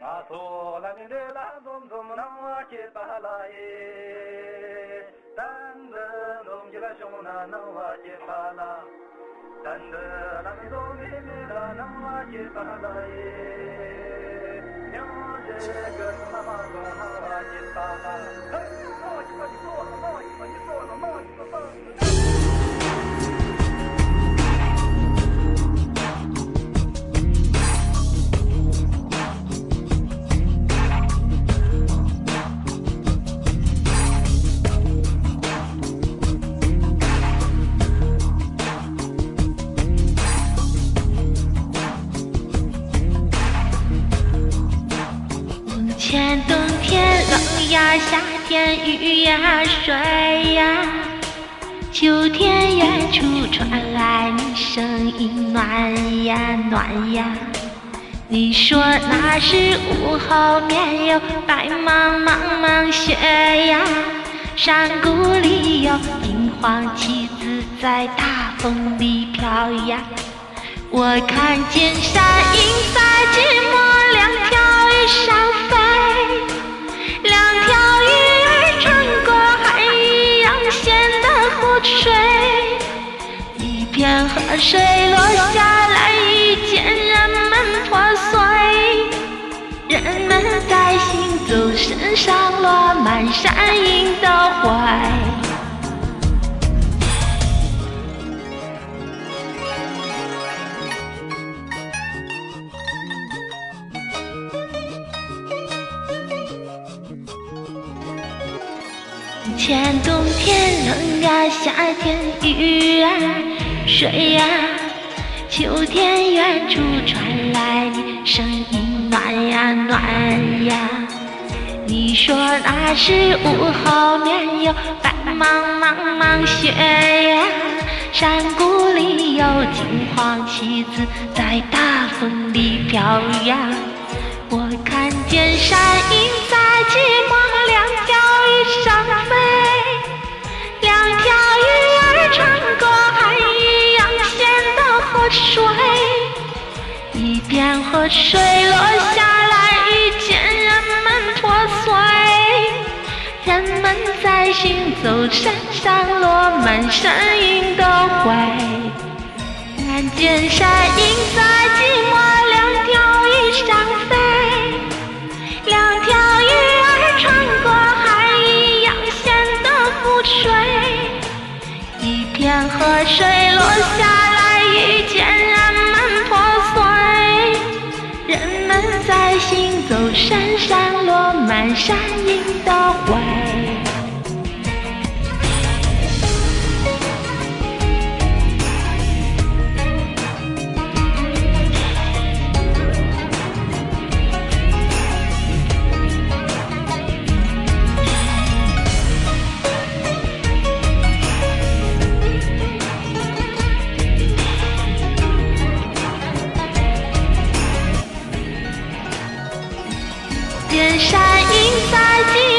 前冬天冷呀，夏天雨呀，水呀，秋天远处传来你声音，暖呀暖呀。你说那是午后，面有白茫茫雪呀，山谷里有金黄旗子在大风里飘呀。我看见山鹰在寂寞两条鱼上飞，两条鱼儿穿过海一样咸的湖水，一片河水落下来，遇见人们破碎，人们在行走，身上落满山鹰的灰。前冬天冷呀，夏天雨啊，水呀，秋天远处传来你声音，暖呀暖呀。你说那是午后，面有白茫雪呀，山谷里有金黄旗子在大风里飘呀。我看见山鹰在寂寞两条鱼上飞，两条鱼儿穿过海一样咸的河水，一片河水落下来，遇见人们破碎，人们在行走，山上落满山鹰的灰。看见山鹰在寂寞两条鱼上飞，两条鱼儿穿过海一样咸的湖水，一片河水落下来，遇见人们破碎，人们在行走，山上落满山鹰的灰。见山鹰在寂